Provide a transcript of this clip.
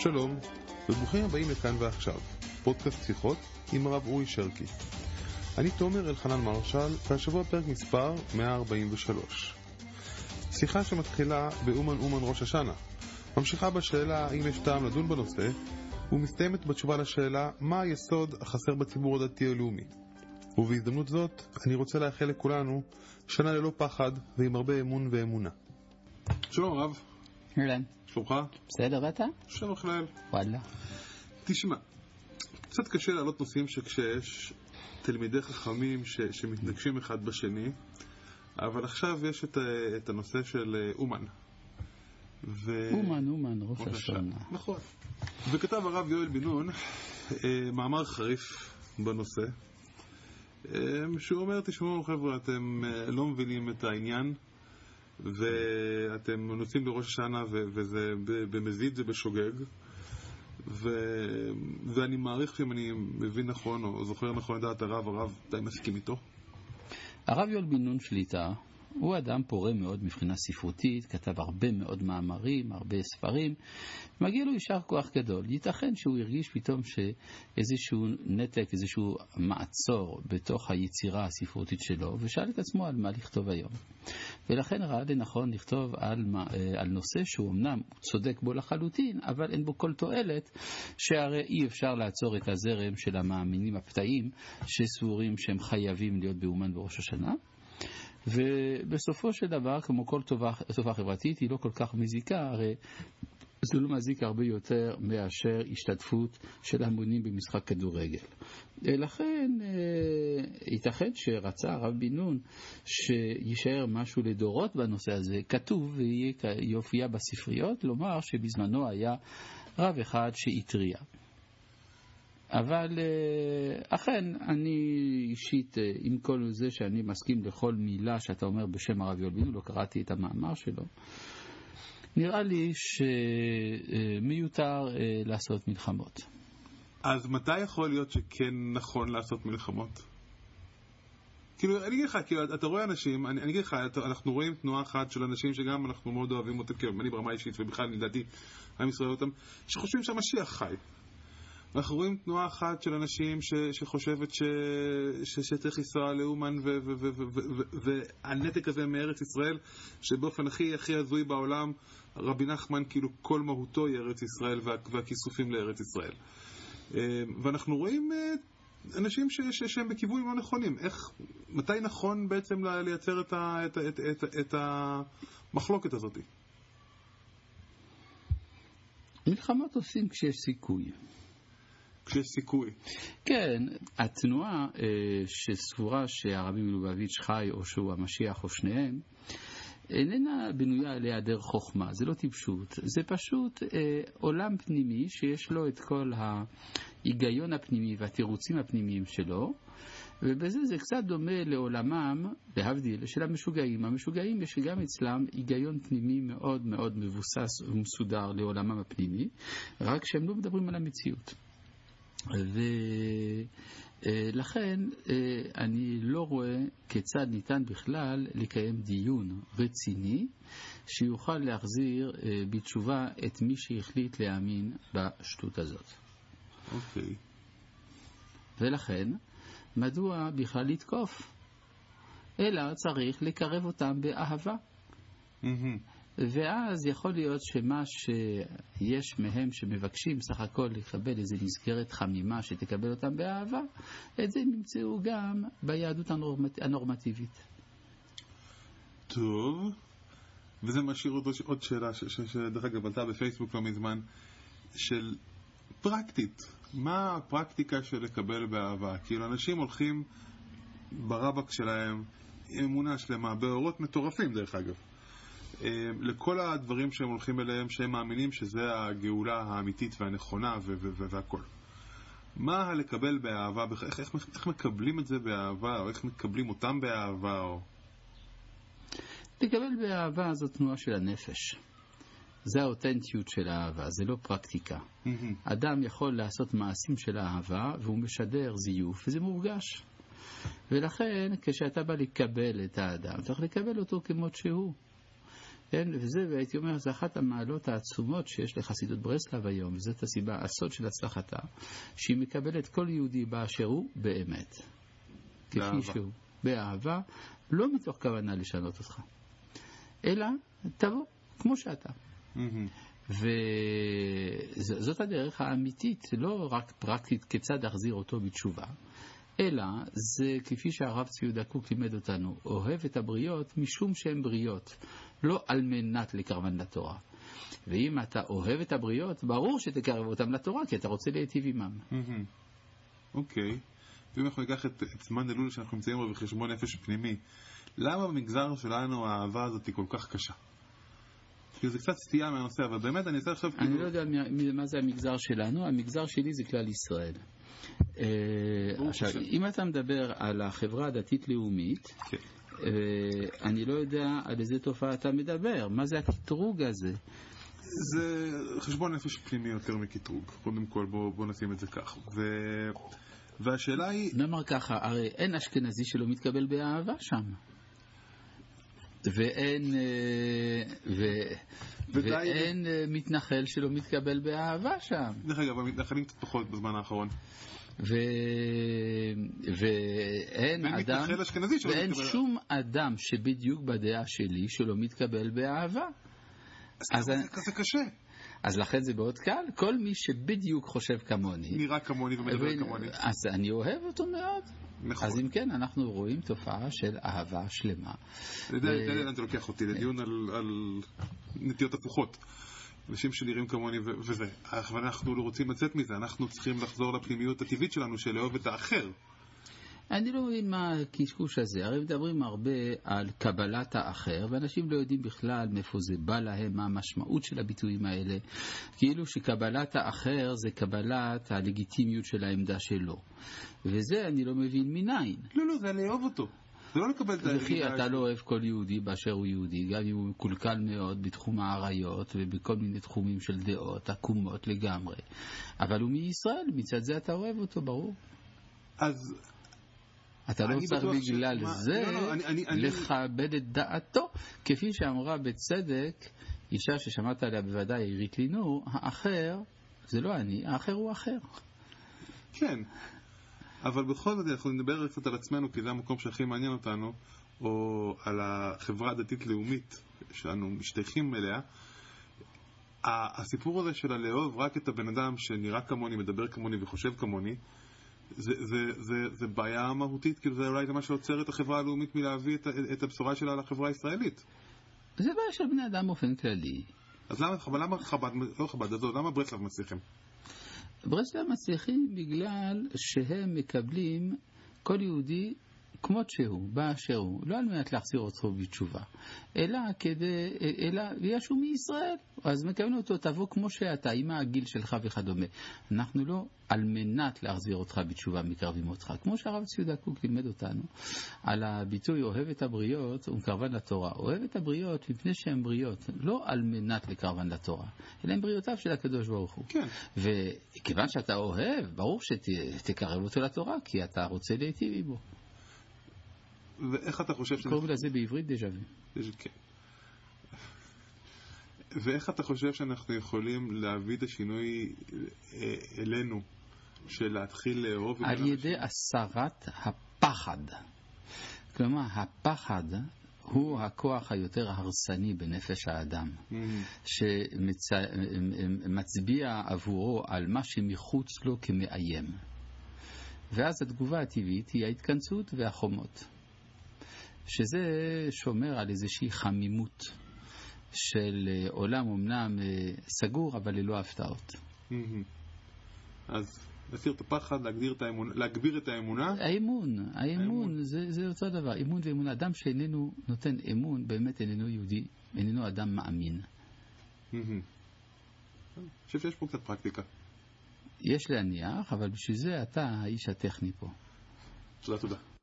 שלום, וברוכים הבאים לכאן ועכשיו, פודקאסט שיחות עם הרב אורי שרקי. אני תומר אלחנן מרשל, והשבוע פרק מספר 143. שיחה שמתחילה באומן ראש השנה, ממשיכה בשאלה האם יש טעם לדון בנושא, ומסתיימת בתשובה לשאלה מה היסוד החסר בציבור הדתי הלאומי. ובהזדמנות זאת, אני רוצה לאחל לכולנו שנה ללא פחד ועם הרבה אמון ואמונה. שלום הרב. אהלן. שלומך? בסדר, ואתה? שלום בכלל. וואלה. תשמע, קצת קשה להעלות נושאים שכשיש תלמידי חכמים שמתנגשים אחד בשני, אבל עכשיו יש את הנושא של אומן. אומן, ראש השנה. נכון. וכתב הרב יואל בן נון מאמר חריף בנושא, שהוא אומר, תשמעו חבר'ה, אתם לא מבינים את העניין, ואתם נוצאים בראש השנה, וזה במזיד, זה בשוגג, ואני מעריך שאם אני מבין נכון או זוכר נכון את דעת הרב די מסכים איתו. הרב יואל בן נון שליטה הוא אדם פורה מאוד מבחינה ספרותית, כתב הרבה מאוד מאמרים, הרבה ספרים, מגיע לו יישר כוח גדול. ייתכן שהוא הרגיש פתאום שאיזשהו נתק, איזשהו מעצור בתוך היצירה הספרותית שלו, ושאל את עצמו על מה לכתוב היום. ולכן ראה לנכון לכתוב על נושא שהוא אמנם צודק בו לחלוטין, אבל אין בו כל תועלת, שהרי אי אפשר לעצור את הזרם של המאמינים הפתאים שסבורים שהם חייבים להיות באומן בראש השנה. ובסופו של דבר, כמו כל תופעה חברתית, היא לא כל כך מזיקה, הרי זה לא מזיק הרבה יותר מאשר השתתפות של המונים במשחק כדורגל. לכן, ייתכן שרצה הרב בן נון שישאר משהו לדורות בנושא הזה, כתוב ויופיע בספריות, לומר שבזמנו היה רב אחד שהתריע. אבל אכן, אני אישית, עם כל זה שאני מסכים לכל מילה שאתה אומר בשם הרב יואל בן נון, לא קראתי את המאמר שלו, נראה לי שמיותר לעשות מלחמות. אז מתי יכול להיות שכן נכון לעשות מלחמות? כאילו, אני אגיד לך, אתה רואה אנשים, אני אגיד לך, אנחנו רואים תנועה אחת של אנשים שגם אנחנו מאוד אוהבים אותם, כאילו, אני ברמה אישית ובכלל לדעתי, עם ישראל אותם, שחושבים שהמשיח חי. אנחנו רואים תנועה אחת של אנשים שחושבת שצריך לנסוע לאומן, והנתק הזה מארץ ישראל, שבאופן הכי הזוי בעולם, רבי נחמן כאילו כל מהותו היא ארץ ישראל והכיסופים לארץ ישראל. ואנחנו רואים אנשים שהם בכיוונים לא נכונים. מתי נכון בעצם לייצר את המחלוקת הזאת? מלחמות עושים כשיש סיכוי. כשיש סיכוי. כן, התנועה שסבורה שהרבי מלובביץ' חי או שהוא המשיח או שניהם, איננה בנויה על היעדר חוכמה, זה לא טיפשות, זה פשוט עולם פנימי שיש לו את כל ההיגיון הפנימי והתירוצים הפנימיים שלו, ובזה זה קצת דומה לעולמם, להבדיל, של המשוגעים. המשוגעים יש גם אצלם היגיון פנימי מאוד מאוד מבוסס ומסודר לעולמם הפנימי, רק שהם לא מדברים על המציאות. ולכן אני לא רואה כיצד ניתן בכלל לקיים דיון רציני שיוכל להחזיר בתשובה את מי שהחליט להאמין בשטות הזאת. אוקיי. ולכן, מדוע בכלל לתקוף? אלא צריך לקרב אותם באהבה. ואז יכול להיות שמה שיש מהם שמבקשים סך הכל לקבל איזו מסגרת חמימה שתקבל אותם באהבה, את זה נמצאו גם ביהדות הנורמטיבית. טוב, וזה משאיר עוד שאלה שדרך אגב עלתה בפייסבוק לא מזמן, של פרקטית. מה הפרקטיקה של לקבל באהבה? כאילו אנשים הולכים ברבק שלהם עם אמונה שלמה, באורות מטורפים דרך אגב, לכל הדברים שהם הולכים אליהם, שהם מאמינים שזה הגאולה האמיתית והנכונה והכל. מה הלקבל באהבה? איך מקבלים את זה באהבה? או איך מקבלים אותם באהבה? או... לקבל באהבה זו תנועה של הנפש. זה האותנטיות של האהבה, זה לא פרקטיקה. אדם יכול לעשות מעשים של האהבה והוא משדר זיוף וזה מורגש. ולכן כשאתה בא לקבל את האדם, צריך לקבל אותו כמות שהוא. כן, וזה, והייתי אומר, זה אחת המעלות העצומות שיש לחסידות ברסלב היום, וזאת הסיבה, הסוד של הצלחתה, שהיא מקבלת כל יהודי באשר הוא באמת. כפי שהוא, באהבה, לא מתוך כוונה לשנות אותך, אלא תבוא כמו שאתה. וזאת הדרך האמיתית, לא רק פרקטית כיצד להחזיר אותו בתשובה, אלא זה כפי שהרב צבי יהודה קוק לימד אותנו, אוהב את הבריות משום שהן בריות, לא על מנת לקרבן לתורה. ואם אתה אוהב את הבריות, ברור שתקרב אותם לתורה, כי אתה רוצה להיטיב עמם. אוקיי. ואם אנחנו ניקח את זמן אלול שאנחנו נמצאים בו בחשבון נפש פנימי, למה במגזר שלנו האהבה הזאת היא כל כך קשה? כי זה קצת סטייה מהנושא, אבל באמת אני אצא עכשיו כאילו... אני לא יודע מה זה המגזר שלנו, המגזר שלי זה כלל ישראל. עכשיו, אם אתה מדבר על החברה הדתית-לאומית, אני לא יודע על איזה תופעה אתה מדבר. מה זה הקטרוג הזה? זה חשבון נפש פנימי יותר מקטרוג. קודם כל, בוא נשים את זה כך. והשאלה היא... נאמר ככה, הרי אין אשכנזי שלא מתקבל באהבה שם. ואין מתנחל שלא מתקבל באהבה שם. דרך אגב, המתנחלים קצת פחות בזמן האחרון. ואין שום אדם שבדיוק בדעה שלי שלא מתקבל באהבה. אז זה קשה. אז לכן זה מאוד קל. כל מי שבדיוק חושב כמוני, נראה כמוני ומדבר כמוני, אז אני אוהב אותו מאוד. נכון. אז אם כן, אנחנו רואים תופעה של אהבה שלמה. אתה לוקח אותי לדיון על נטיות הפוכות. אנשים שנראים כמוני וזה. אבל אנחנו לא רוצים לצאת מזה. אנחנו צריכים לחזור לפנימיות הטבעית שלנו של לאהוב את האחר. אני לא מבין מה הקשקוש הזה. הרי מדברים הרבה על קבלת האחר, ואנשים לא יודעים בכלל מאיפה זה בא להם, מה המשמעות של הביטויים האלה. כאילו שקבלת האחר זה קבלת הלגיטימיות של העמדה שלו. וזה אני לא מבין מניין. לא, זה לאהוב אותו. זה לא לקבל את וכי אתה לא אוהב כל יהודי באשר הוא יהודי, גם אם הוא מקולקל מאוד בתחום העריות ובכל מיני תחומים של דעות, עקומות לגמרי. אבל הוא מישראל, מצד זה אתה אוהב אותו, ברור. אז... אתה לא צריך בגלל זה לכבד את דעתו, כפי שאמרה בצדק אישה ששמעת עליה בוודאי, עירית לינור, האחר זה לא אני, האחר הוא אחר. כן, אבל בכל זאת אנחנו נדבר קצת על עצמנו, כי זה המקום שהכי מעניין אותנו, או על החברה הדתית-לאומית שאנו משתייכים אליה. הסיפור הזה של הלאהוב רק את הבן אדם שנראה כמוני, מדבר כמוני וחושב כמוני, זה בעיה מהותית, כאילו זה אולי מה שעוצר את החברה הלאומית מלהביא את הבשורה שלה לחברה הישראלית. זה בעיה של בני אדם באופן כללי. אז למה חב"ד, לא חב"ד, למה ברסלב מצליחים? ברסלב מצליחים בגלל שהם מקבלים כל יהודי כמות שהוא, באשר הוא, לא על מנת להחזיר אותו בתשובה, אלא וישו מישראל, אז מקבלים אותו, תבוא כמו שאתה, עם הגיל שלך וכדומה. אנחנו לא על מנת להחזיר אותך בתשובה מקרבים אותך, כמו שהרב צבי יהודה קוק לימד אותנו, על הביטוי אוהב את הבריות ומקרבן לתורה. אוהב את הבריות מפני שהן בריות, לא על מנת לקרבן לתורה, אלא הן בריאותיו של הקדוש ברוך הוא. כן. וכיוון שאתה אוהב, ברור שתקרב אותו לתורה, כי אתה רוצה להיטיב עמו. ואיך אתה חושב קוראים לזה בעברית דז'ה וו. כן. ואיך אתה חושב שאנחנו יכולים להביא את השינוי אלינו, של להתחיל לאהוב? על ידי הסרת הפחד. כלומר, הפחד הוא הכוח היותר הרסני בנפש האדם, שמצביע עבורו על מה שמחוץ לו כמאיים. ואז התגובה הטבעית היא ההתכנסות והחומות. שזה שומר על איזושהי חמימות של עולם אמנם סגור, אבל ללא הפתעות. אז להסיר את הפחד, להגביר את האמונה. האמון, זה אותו דבר. אמון ואמונה. אדם שאיננו נותן אמון, באמת איננו יהודי, איננו אדם מאמין. אני חושב שיש פה קצת פרקטיקה. יש להניח, אבל בשביל זה אתה האיש הטכני פה. תודה.